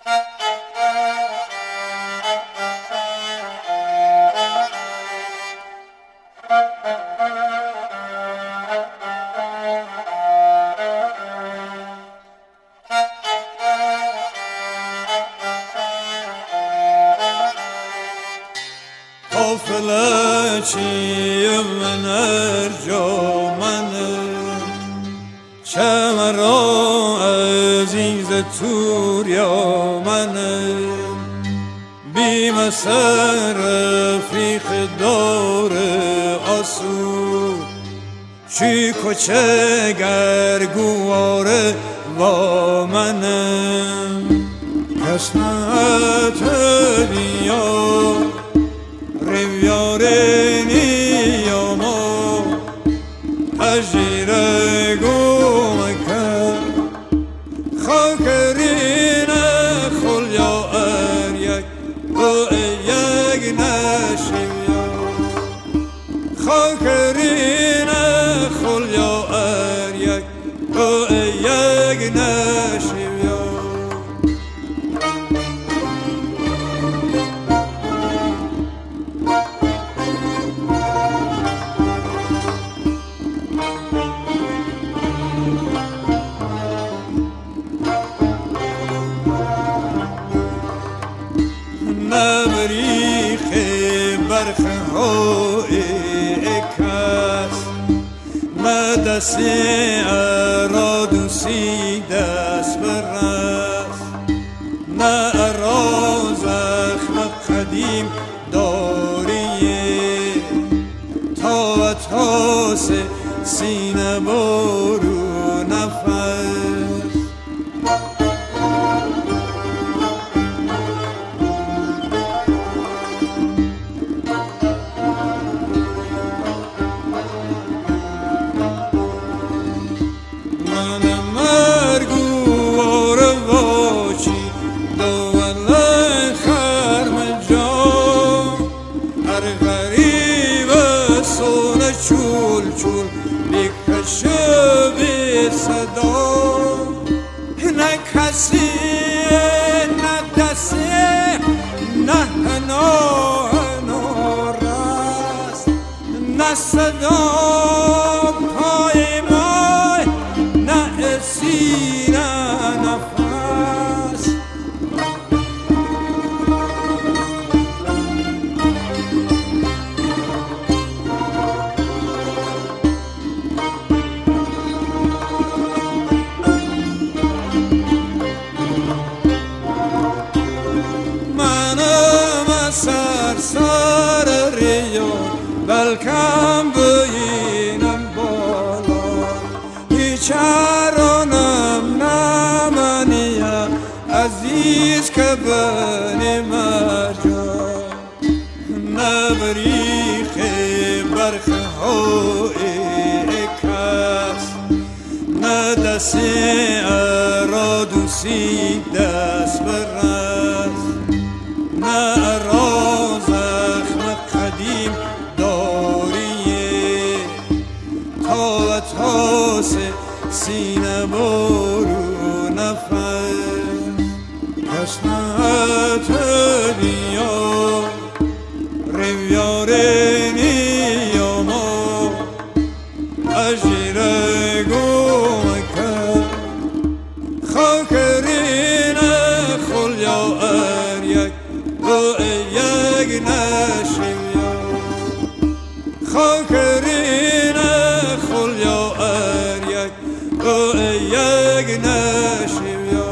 فلچی من ارجامنه چه مرا عزیز توریا منه بیم سر رفیق دار آسو چی کچه گرگواره با منه قسمت دیا riviore niyomo ajire gomaka khakarina khulya aryak o yag nashivya khakarina khulya aryak o yag nashivya نبریخ برخ های کس مدسی ارادوسی دست برست نه ارا زخم قدیم داریه تا و تاس سینه برو نفس چول چول میکشه بی صدا نه کسی نه دستی نه هنارست نه صدا پای مای نه سینه نفس سر ریو بلکم بینم بالا بیچارانم نمانیم عزیز که بنی مرجا نبریخ برخ های کس ندستی ارادوسی دست برست نه را زخم قدیم داریه تا و تاس سینه برو نفس قسمت دیا riviore niyomo ajire gomaka khakarina khulya aryak یک نشویا خاکرینه خلیا اریک یک نشویا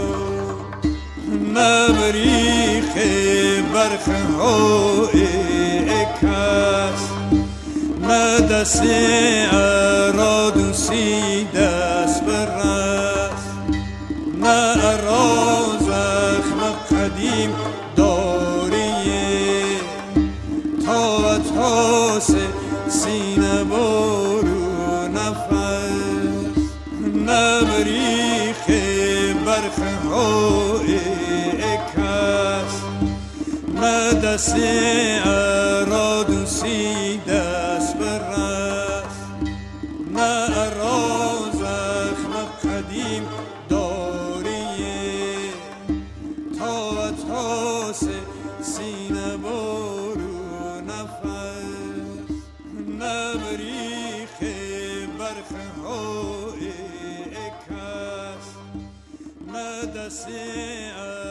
نبریخ برخ های کس ندستی ارادوسی دست برست نه ارا زخم قدیم تاس سینه برو نفس نبریخ برخ های کس ندستی ارادوسی دست برست نه ارا زخم قدیم داریه تا عروس سینه بارو نفس نبریخ برخ های کس ندستی